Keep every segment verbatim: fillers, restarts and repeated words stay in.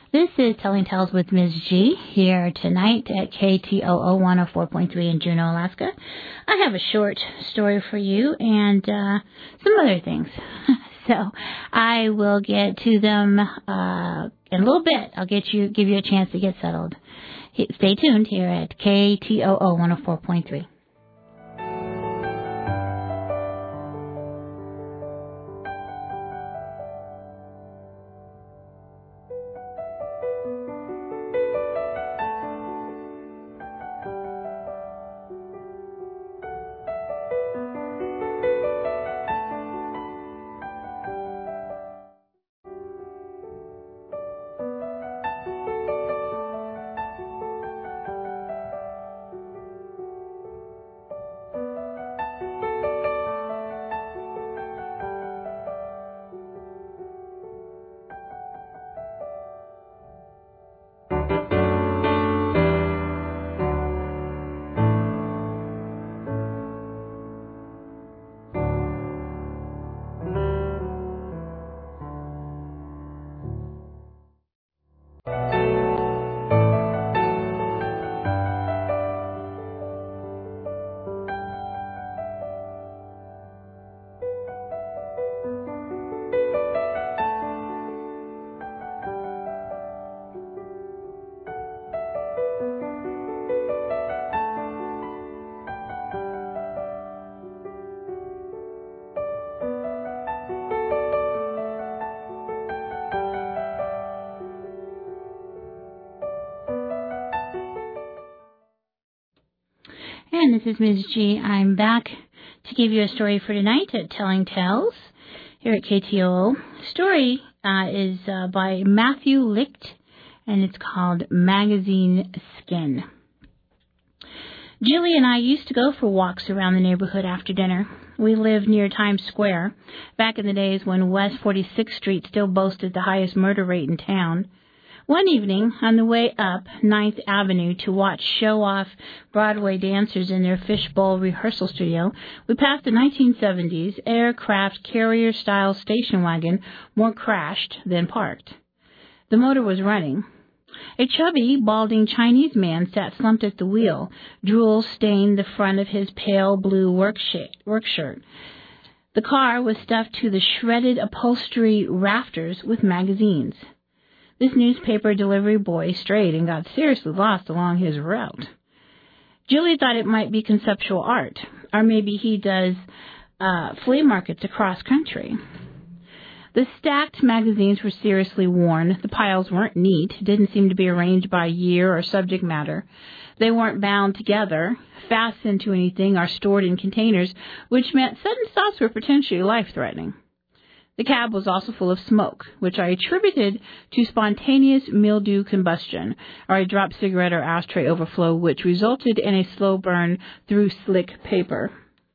This is Telling Tales with Miz G here tonight at K T O O one oh four point three in Juneau, Alaska. I have a short story for you and uh, some other things. So I will get to them uh, in a little bit. I'll get you, give you a chance to get settled. Stay tuned here at K T O O one oh four point three. And this is Miz G. I'm back to give you a story for tonight at Telling Tales here at K T O O. The story uh, is uh, by Matthew Licht, and it's called Magazine Skin. Julie and I used to go for walks around the neighborhood after dinner. We lived near Times Square, back in the days when West forty-sixth Street still boasted the highest murder rate in town. One evening, on the way up Ninth Avenue to watch show-off Broadway dancers in their fishbowl rehearsal studio, we passed a nineteen seventies aircraft carrier-style station wagon, more crashed than parked. The motor was running. A chubby, balding Chinese man sat slumped at the wheel. Drool stained the front of his pale blue work shirt. The car was stuffed to the shredded upholstery rafters with magazines. This newspaper delivery boy strayed and got seriously lost along his route. Julie thought it might be conceptual art, or maybe he does uh, flea markets across country. The stacked magazines were seriously worn. The piles weren't neat, didn't seem to be arranged by year or subject matter. They weren't bound together, fastened to anything, or stored in containers, which meant sudden stops were potentially life-threatening. The cab was also full of smoke, which I attributed to spontaneous mildew combustion, or a dropped cigarette or ashtray overflow, which resulted in a slow burn through slick paper.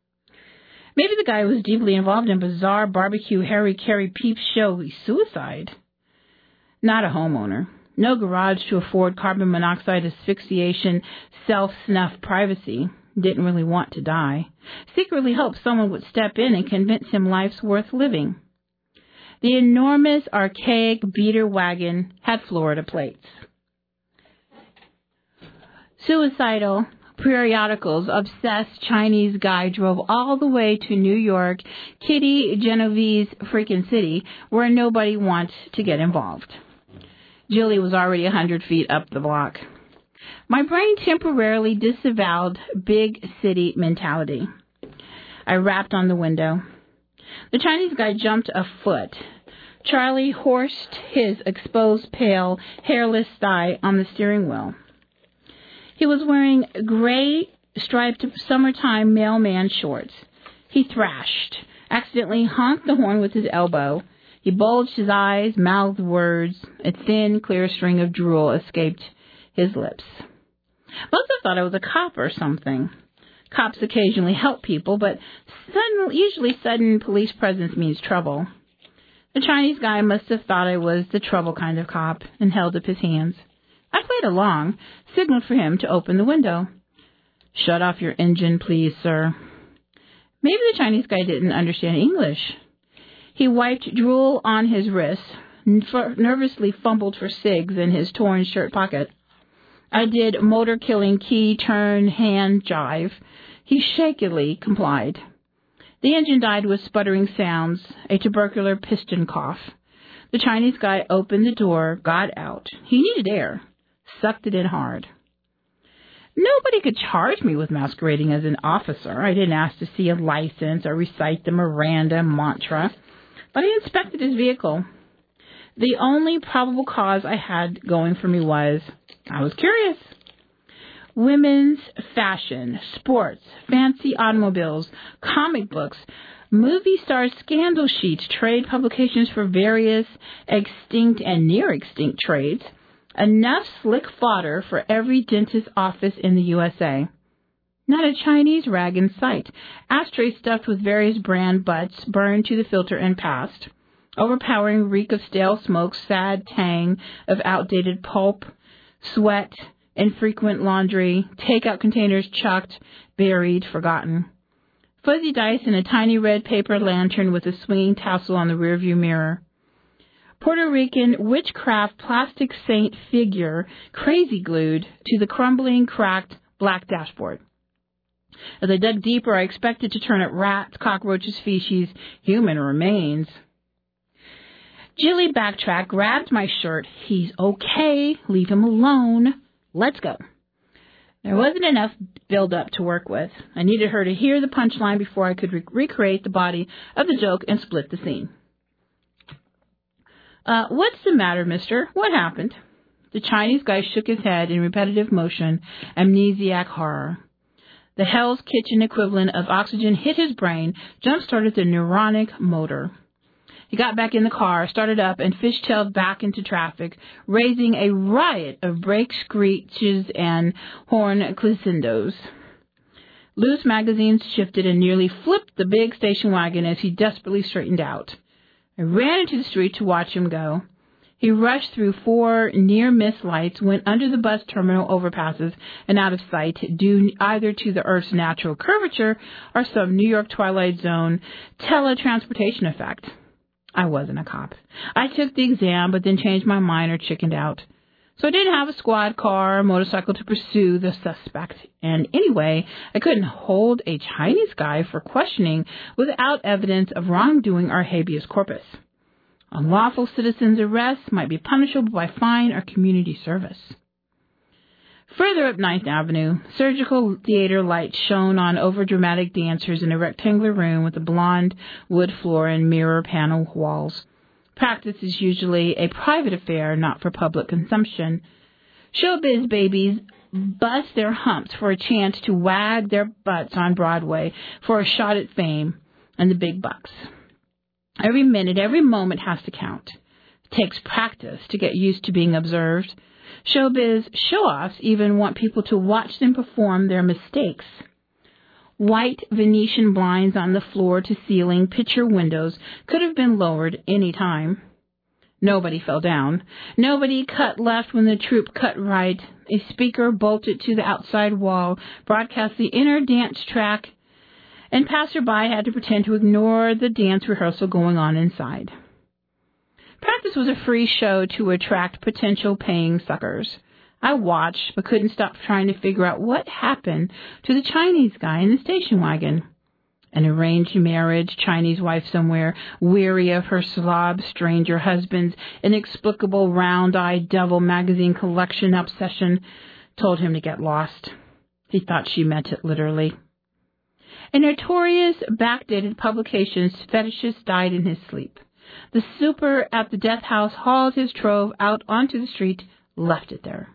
Maybe the guy was deeply involved in bizarre barbecue Harry Carey peep show suicide. Not a homeowner. No garage to afford carbon monoxide asphyxiation, self-snuff privacy. Didn't really want to die. Secretly hoped someone would step in and convince him life's worth living. The enormous, archaic beater wagon had Florida plates. Suicidal, periodicals, obsessed Chinese guy drove all the way to New York, Kitty Genovese freaking city, where nobody wants to get involved. Julie was already a hundred feet up the block. My brain temporarily disavowed big city mentality. I rapped on the window. The Chinese guy jumped a foot. Charlie horsed his exposed, pale, hairless thigh on the steering wheel. He was wearing gray, striped summertime mailman shorts. He thrashed, accidentally honked the horn with his elbow. He bulged his eyes, mouthed words. A thin, clear string of drool escaped his lips. Most have thought I was a cop or something. Cops occasionally help people, but sudden, usually sudden police presence means trouble. The Chinese guy must have thought I was the trouble kind of cop and held up his hands. I played along, signaled for him to open the window. "Shut off your engine, please, sir." Maybe the Chinese guy didn't understand English. He wiped drool on his wrists, nervously fumbled for cigs in his torn shirt pocket. I did motor-killing key turn hand jive. He shakily complied. The engine died with sputtering sounds, a tubercular piston cough. The Chinese guy opened the door, got out. He needed air, sucked it in hard. Nobody could charge me with masquerading as an officer. I didn't ask to see a license or recite the Miranda mantra, but I inspected his vehicle. The only probable cause I had going for me was I was curious. Women's fashion, sports, fancy automobiles, comic books, movie stars' scandal sheets, trade publications for various extinct and near-extinct trades, enough slick fodder for every dentist's office in the U S A. Not a Chinese rag in sight. Ashtrays stuffed with various brand butts burned to the filter and passed. Overpowering reek of stale smoke, sad tang of outdated pulp, sweat, infrequent laundry, takeout containers chucked, buried, forgotten. Fuzzy dice in a tiny red paper lantern with a swinging tassel on the rearview mirror. Puerto Rican witchcraft plastic saint figure crazy glued to the crumbling, cracked black dashboard. As I dug deeper, I expected to turn up rats, cockroaches, feces, human remains. Jilly backtracked, grabbed my shirt. He's okay. Leave him alone. Let's go. There wasn't enough build-up to work with. I needed her to hear the punchline before I could re- recreate the body of the joke and split the scene. Uh, what's the matter, mister? What happened? The Chinese guy shook his head in repetitive motion, amnesiac horror. The Hell's Kitchen equivalent of oxygen hit his brain, jump-started the neuronic motor. He got back in the car, started up, and fishtailed back into traffic, raising a riot of brake screeches and horn crescendos. Loose magazines shifted and nearly flipped the big station wagon as he desperately straightened out. I ran into the street to watch him go. He rushed through four near-miss lights, went under the bus terminal overpasses, and out of sight, due either to the Earth's natural curvature or some New York Twilight Zone teletransportation effect. I wasn't a cop. I took the exam, but then changed my mind or chickened out. So I didn't have a squad car or motorcycle to pursue the suspect. And anyway, I couldn't hold a Chinese guy for questioning without evidence of wrongdoing or habeas corpus. Unlawful citizens' arrests might be punishable by fine or community service. Further up Ninth Avenue, surgical theater lights shone on overdramatic dancers in a rectangular room with a blonde wood floor and mirror panel walls. Practice is usually a private affair, not for public consumption. Showbiz babies bust their humps for a chance to wag their butts on Broadway for a shot at fame and the big bucks. Every minute, every moment has to count. It takes practice to get used to being observed. Showbiz show-offs even want people to watch them perform their mistakes. White Venetian blinds on the floor-to-ceiling picture windows could have been lowered any time. Nobody fell down. Nobody cut left when the troupe cut right. A speaker bolted to the outside wall, broadcast the inner dance track, and passerby had to pretend to ignore the dance rehearsal going on inside. Practice was a free show to attract potential paying suckers. I watched, but couldn't stop trying to figure out what happened to the Chinese guy in the station wagon. An arranged marriage, Chinese wife somewhere, weary of her slob stranger husband's inexplicable round-eyed devil magazine collection obsession, told him to get lost. He thought she meant it literally. A notorious, backdated publication's fetishist died in his sleep. The super at the death house hauled his trove out onto the street, left it there.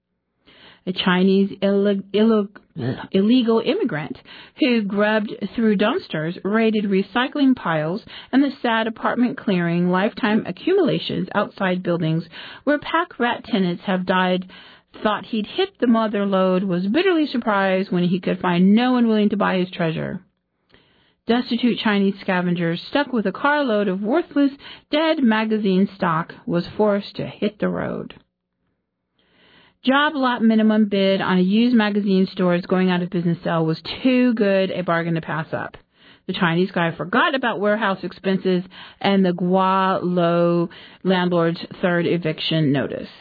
A Chinese illeg- illeg- illegal immigrant who grubbed through dumpsters, raided recycling piles, and the sad apartment-clearing lifetime accumulations outside buildings where pack rat tenants have died, thought he'd hit the mother lode, was bitterly surprised when he could find no one willing to buy his treasure. Destitute Chinese scavengers stuck with a carload of worthless, dead magazine stock was forced to hit the road. Job lot minimum bid on a used magazine store's going out of business sale was too good a bargain to pass up. The Chinese guy forgot about warehouse expenses and the Gua Lo landlord's third eviction notice.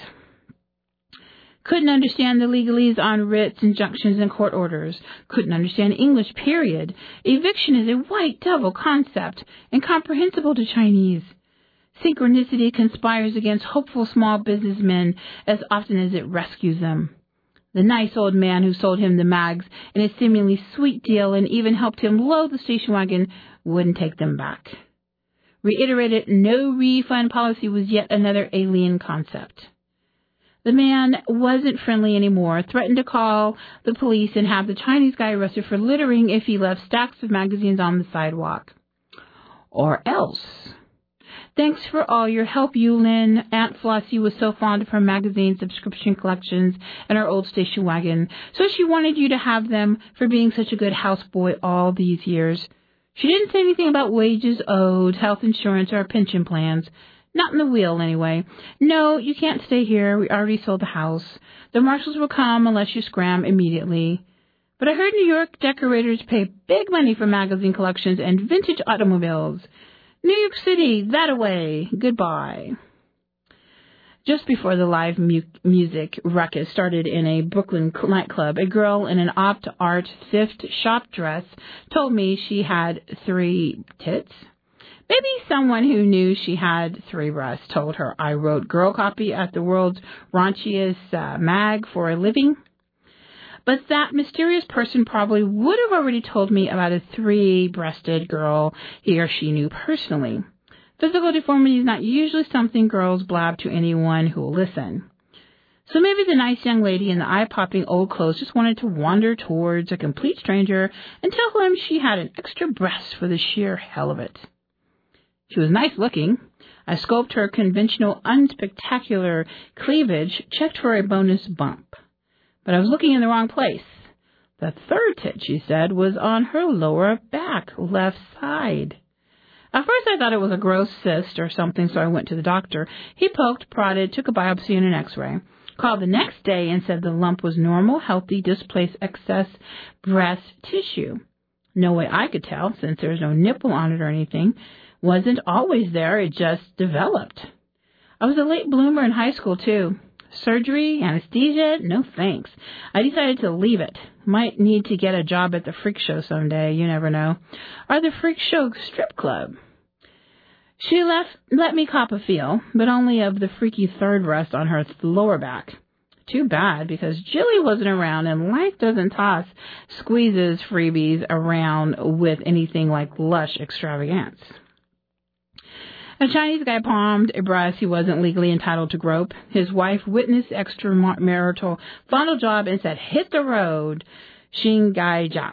Couldn't understand the legalese on writs, injunctions, and court orders. Couldn't understand English, period. Eviction is a white devil concept, incomprehensible to Chinese. Synchronicity conspires against hopeful small businessmen as often as it rescues them. The nice old man who sold him the mags in a seemingly sweet deal and even helped him load the station wagon wouldn't take them back. Reiterated no refund policy was yet another alien concept. The man wasn't friendly anymore, threatened to call the police and have the Chinese guy arrested for littering if he left stacks of magazines on the sidewalk. Or else. Thanks for all your help, Yulin. Aunt Flossie was so fond of her magazine subscription collections and her old station wagon, so she wanted you to have them for being such a good houseboy all these years. She didn't say anything about wages owed, health insurance, or pension plans. Not in the wheel, anyway. No, you can't stay here. We already sold the house. The marshals will come unless you scram immediately. But I heard New York decorators pay big money for magazine collections and vintage automobiles. New York City, that away. Goodbye. Just before the live mu- music ruckus started in a Brooklyn nightclub, a girl in an opt-art thrift shop dress told me she had three tits. Maybe someone who knew she had three breasts told her I wrote girl copy at the world's raunchiest uh, mag for a living. But that mysterious person probably would have already told me about a three-breasted girl he or she knew personally. Physical deformity is not usually something girls blab to anyone who will listen. So maybe the nice young lady in the eye-popping old clothes just wanted to wander towards a complete stranger and tell him she had an extra breast for the sheer hell of it. She was nice-looking. I scoped her conventional, unspectacular cleavage, checked for a bonus bump. But I was looking in the wrong place. The third tit, she said, was on her lower back, left side. At first I thought it was a gross cyst or something, so I went to the doctor. He poked, prodded, took a biopsy and an x-ray. Called the next day and said the lump was normal, healthy, displaced excess breast tissue. No way I could tell, since there was no nipple on it or anything. Wasn't always there, it just developed. I was a late bloomer in high school, too. Surgery, anesthesia, no thanks. I decided to leave it. Might need to get a job at the freak show someday, you never know. Or the freak show strip club. She left, let me cop a feel, but only of the freaky third breast on her lower back. Too bad, because Jilly wasn't around, and life doesn't toss squeezes freebies around with anything like lush extravagance. A Chinese guy palmed a breast he wasn't legally entitled to grope. His wife witnessed extramarital fondle job and said, hit the road, Xing Gai Jiak.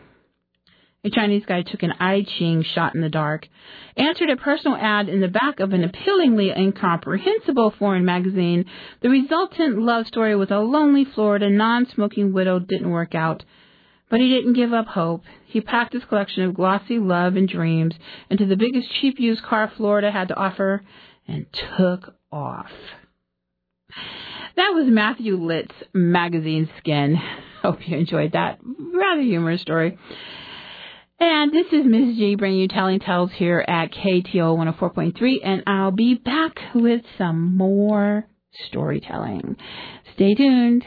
A Chinese guy took an I-Ching shot in the dark, answered a personal ad in the back of an appealingly incomprehensible foreign magazine. The resultant love story with a lonely Florida non-smoking widow didn't work out. But he didn't give up hope. He packed his collection of glossy love and dreams into the biggest cheap used car Florida had to offer and took off. That was Matthew Litt's magazine Skin. Hope you enjoyed that rather humorous story. And this is Miss G bringing you Telling Tales here at K T O one oh four point three, and I'll be back with some more storytelling. Stay tuned.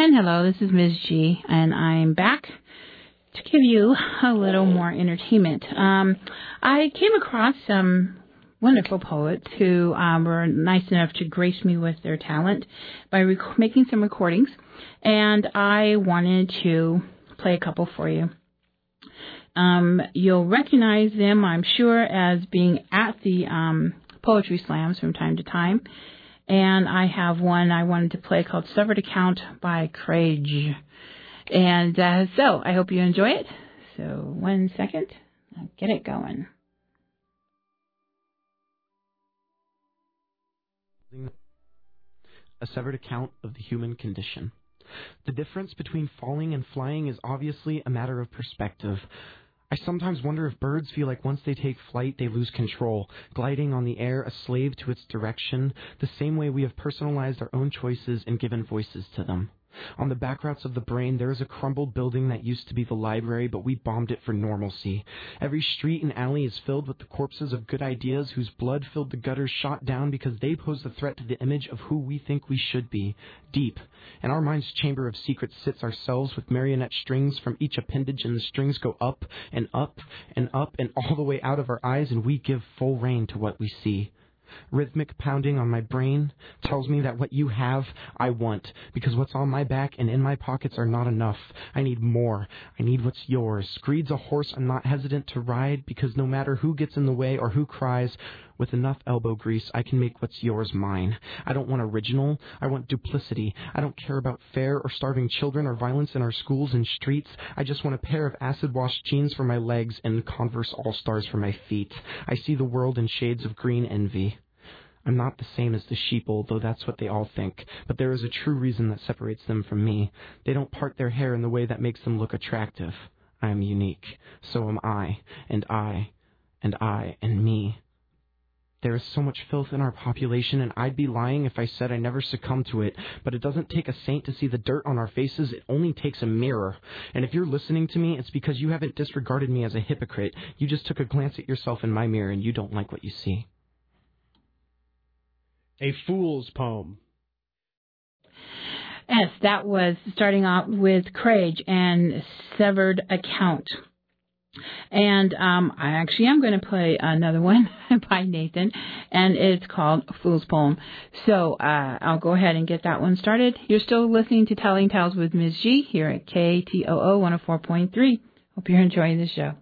And hello, this is Miz G, and I'm back to give you a little more entertainment. Um, I came across some wonderful poets who um, were nice enough to grace me with their talent by rec- making some recordings, and I wanted to play a couple for you. Um, you'll recognize them, I'm sure, as being at the um, poetry slams from time to time. And I have one I wanted to play called Severed Account by Craig. And uh, so I hope you enjoy it. So one second, I'll get it going. A severed account of the human condition. The difference between falling and flying is obviously a matter of perspective. I sometimes wonder if birds feel like once they take flight, they lose control, gliding on the air, a slave to its direction, the same way we have personalized our own choices and given voices to them. On the back routes of the brain, there is a crumbled building that used to be the library, but we bombed it for normalcy. Every street and alley is filled with the corpses of good ideas whose blood filled the gutters shot down because they pose a threat to the image of who we think we should be. Deep, in our mind's chamber of secrets sits ourselves with marionette strings from each appendage, and the strings go up and up and up and all the way out of our eyes, and we give full rein to what we see. Rhythmic pounding on my brain tells me that what you have, I want, because what's on my back and in my pockets are not enough. I need more. I need what's yours. Greed's a horse I'm not hesitant to ride, because no matter who gets in the way or who cries, with enough elbow grease, I can make what's yours mine. I don't want original. I want duplicity. I don't care about fair or starving children or violence in our schools and streets. I just want a pair of acid-washed jeans for my legs and Converse All-Stars for my feet. I see the world in shades of green envy. I'm not the same as the sheeple, though that's what they all think, but there is a true reason that separates them from me. They don't part their hair in the way that makes them look attractive. I am unique. So am I, and I, and I, and me. There is so much filth in our population, and I'd be lying if I said I never succumbed to it, but it doesn't take a saint to see the dirt on our faces. It only takes a mirror. And if you're listening to me, it's because you haven't disregarded me as a hypocrite. You just took a glance at yourself in my mirror, and you don't like what you see. A Fool's Poem. Yes, that was starting off with Craig and Severed Account. And um, I actually am going to play another one by Nathan, and it's called Fool's Poem. So uh, I'll go ahead and get that one started. You're still listening to Telling Tales with Miz G here at K T O O one oh four point three. Hope you're enjoying the show.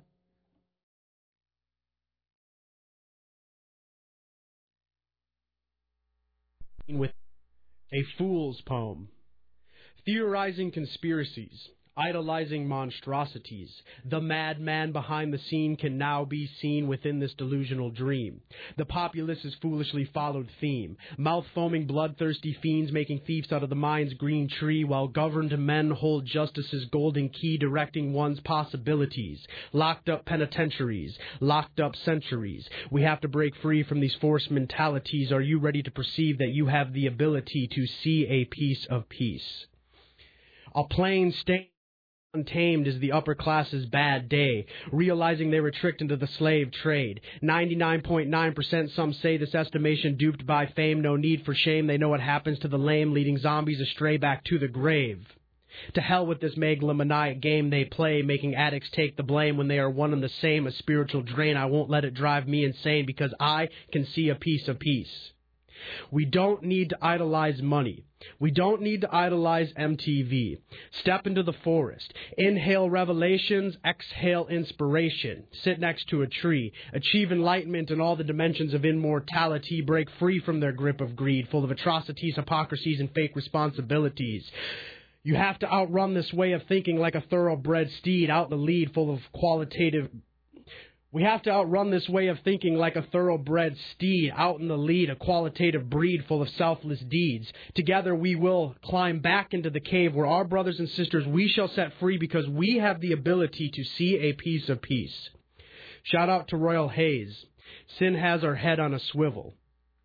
With A Fool's Poem. Theorizing conspiracies, idolizing monstrosities, the madman behind the scene can now be seen within this delusional dream. The populace's foolishly followed theme, mouth-foaming bloodthirsty fiends making thieves out of the mind's green tree, while governed men hold justice's golden key directing one's possibilities. Locked up penitentiaries, locked up centuries. We have to break free from these forced mentalities. Are you ready to perceive that you have the ability to see a piece of peace? A plain stain untamed is the upper class's bad day, realizing they were tricked into the slave trade. ninety-nine point nine percent some say this estimation duped by fame, no need for shame. They know what happens to the lame, leading zombies astray back to the grave. To hell with this megalomaniac game they play, making addicts take the blame when they are one and the same, a spiritual drain. I won't let it drive me insane, because I can see a piece of peace. We don't need to idolize money. We don't need to idolize M T V. Step into the forest. Inhale revelations, exhale inspiration. Sit next to a tree. Achieve enlightenment in all the dimensions of immortality. Break free from their grip of greed, full of atrocities, hypocrisies, and fake responsibilities. You have to outrun this way of thinking like a thoroughbred steed, out in the lead, full of qualitative... We have to outrun this way of thinking like a thoroughbred steed, out in the lead, a qualitative breed full of selfless deeds. Together we will climb back into the cave where our brothers and sisters we shall set free, because we have the ability to see a piece of peace. Shout out to Royal Hayes. Sin has our head on a swivel.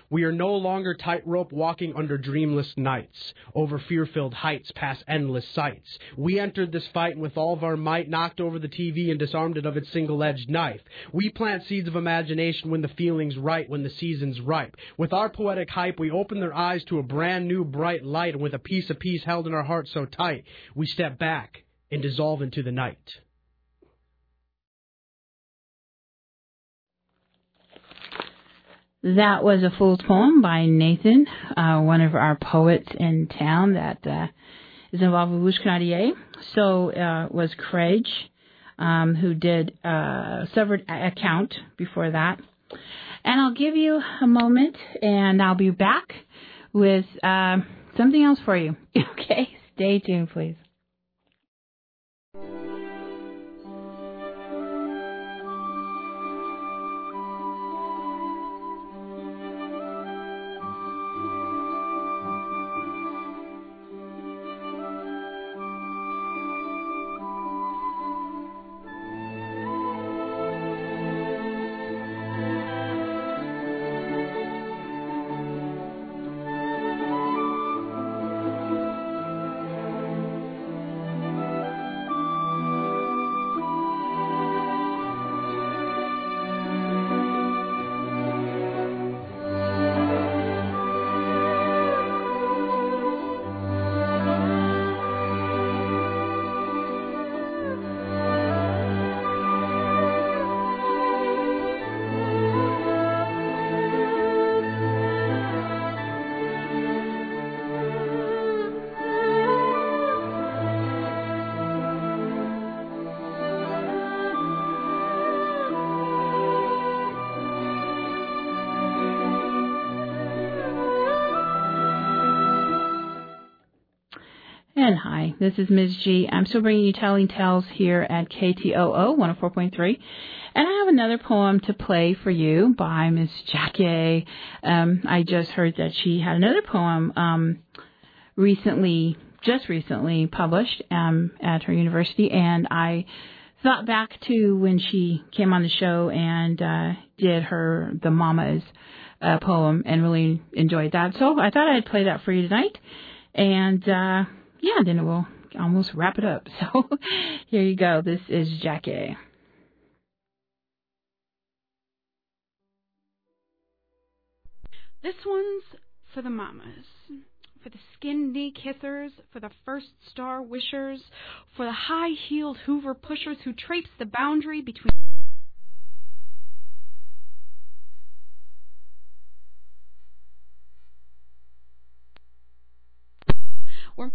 We are no longer tightrope walking under dreamless nights, over fear-filled heights, past endless sights. We entered this fight and with all of our might knocked over the T V and disarmed it of its single-edged knife. We plant seeds of imagination when the feeling's right, when the season's ripe. With our poetic hype, we open their eyes to a brand new bright light, and with a piece of peace held in our hearts so tight, we step back and dissolve into the night. That was a fool's poem by Nathan, uh, one of our poets in town that uh, is involved with Bouche Canadier. So uh, was Craig, um, who did uh, Severed Account before that. And I'll give you a moment, and I'll be back with uh, something else for you. Okay? Stay tuned, please. And hi, this is Miz G. I'm still bringing you Telling Tales here at K T O O one oh four point three. And I have another poem to play for you by Miz Jackie. Um, I just heard that she had another poem um, recently, just recently published um, at her university. And I thought back to when she came on the show and uh, did her The Mamas uh, poem and really enjoyed that. So I thought I'd play that for you tonight. And uh, yeah, then we'll almost wrap it up. So here you go. This is Jackie. This one's for the mamas, for the skin knee kissers, for the first star wishers, for the high-heeled Hoover pushers who traipse the boundary between where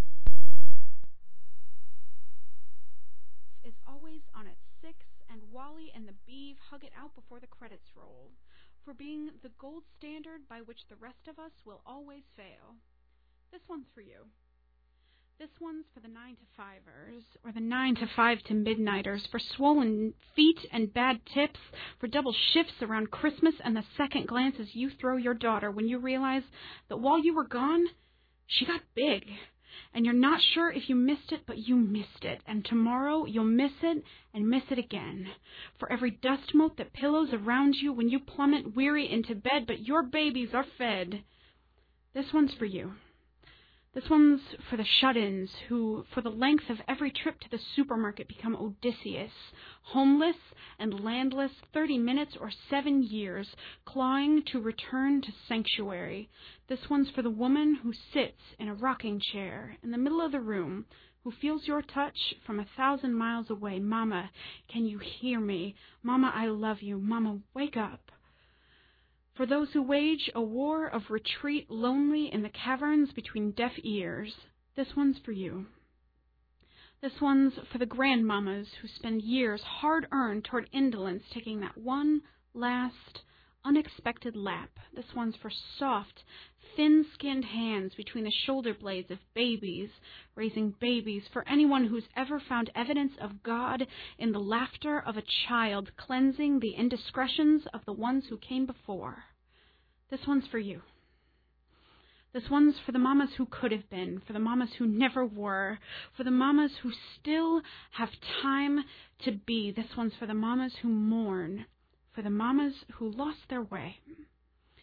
is always on its six, and Wally and the Beeve hug it out before the credits roll, for being the gold standard by which the rest of us will always fail. This one's for you. This one's for the nine to fivers, or the nine to five to midnighters, for swollen feet and bad tips, for double shifts around Christmas and the second glances you throw your daughter when you realize that while you were gone, she got big. And you're not sure if you missed it, but you missed it. And tomorrow you'll miss it and miss it again. For every dust mote that pillows around you when you plummet weary into bed, but your babies are fed. This one's for you. This one's for the shut-ins who, for the length of every trip to the supermarket, become Odysseus, homeless and landless thirty minutes or seven years, clawing to return to sanctuary. This one's for the woman who sits in a rocking chair in the middle of the room, who feels your touch from a thousand miles away. Mama, can you hear me? Mama, I love you. Mama, wake up. For those who wage a war of retreat lonely in the caverns between deaf ears, this one's for you. This one's for the grandmamas who spend years hard-earned toward indolence, taking that one last unexpected lap. This one's for soft, thin-skinned hands between the shoulder blades of babies, raising babies, for anyone who's ever found evidence of God in the laughter of a child, cleansing the indiscretions of the ones who came before. This one's for you. This one's for the mamas who could have been, for the mamas who never were, for the mamas who still have time to be. This one's for the mamas who mourn, for the mamas who lost their way.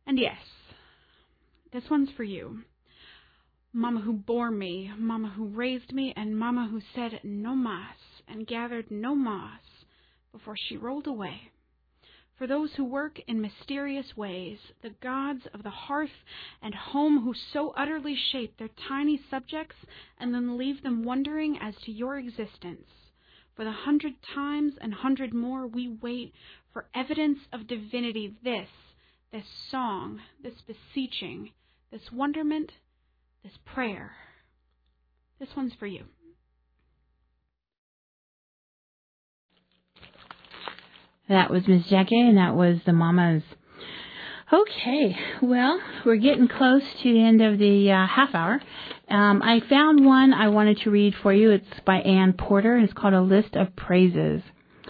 And yes, this one's for you. Mama who bore me, Mama who raised me, and Mama who said no mas and gathered no moss before she rolled away. For those who work in mysterious ways, the gods of the hearth and home who so utterly shape their tiny subjects and then leave them wondering as to your existence. For the hundred times and hundred more we wait for evidence of divinity, this, this song, this beseeching, this wonderment, this prayer. This one's for you. That was Miss Jackie, and that was the Mamas. Okay, well, we're getting close to the end of the uh, half hour. Um, I found one I wanted to read for you. It's by Ann Porter, and it's called A List of Praises.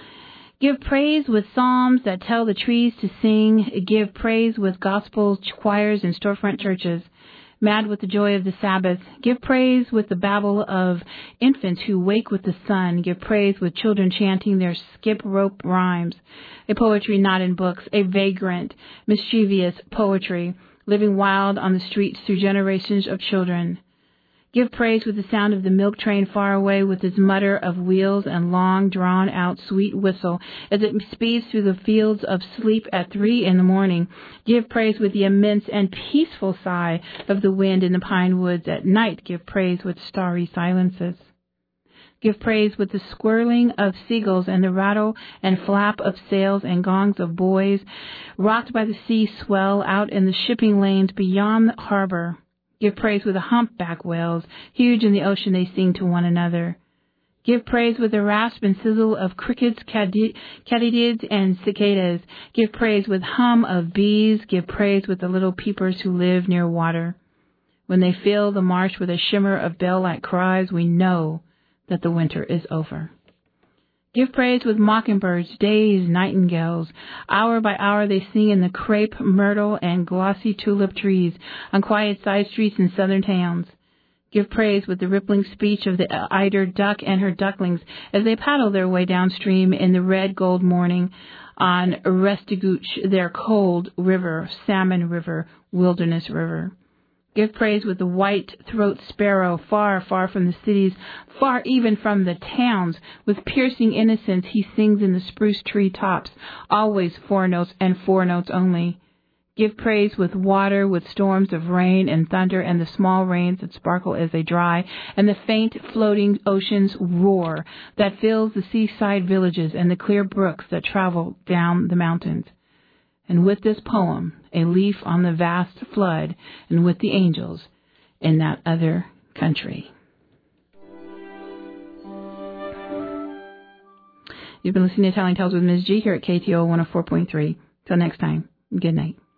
Give praise with psalms that tell the trees to sing. Give praise with gospel choirs in storefront churches. Mad with the joy of the Sabbath. Give praise with the babble of infants who wake with the sun. Give praise with children chanting their skip-rope rhymes. A poetry not in books, a vagrant, mischievous poetry, living wild on the streets through generations of children. Give praise with the sound of the milk train far away, with its mutter of wheels and long, drawn-out, sweet whistle as it speeds through the fields of sleep at three in the morning. Give praise with the immense and peaceful sigh of the wind in the pine woods at night. Give praise with starry silences. Give praise with the swirling of seagulls and the rattle and flap of sails and gongs of buoys, rocked by the sea swell out in the shipping lanes beyond the harbor. Give praise with the humpback whales, huge in the ocean they sing to one another. Give praise with the rasp and sizzle of crickets, katydids, and cicadas. Give praise with hum of bees. Give praise with the little peepers who live near water. When they fill the marsh with a shimmer of bell-like cries, we know that the winter is over. Give praise with mockingbirds, days, nightingales. Hour by hour they sing in the crepe, myrtle, and glossy tulip trees on quiet side streets in southern towns. Give praise with the rippling speech of the eider duck and her ducklings as they paddle their way downstream in the red gold morning on Restigouche, their cold river, salmon river, wilderness river. Give praise with the white-throat sparrow, far, far from the cities, far even from the towns. With piercing innocence he sings in the spruce tree tops, always four notes and four notes only. Give praise with water, with storms of rain and thunder, and the small rains that sparkle as they dry, and the faint floating ocean's roar that fills the seaside villages and the clear brooks that travel down the mountains. And with this poem, a leaf on the vast flood, and with the angels in that other country. You've been listening to Telling Tales with Miz G here at K T O one oh four point three. Till next time, good night.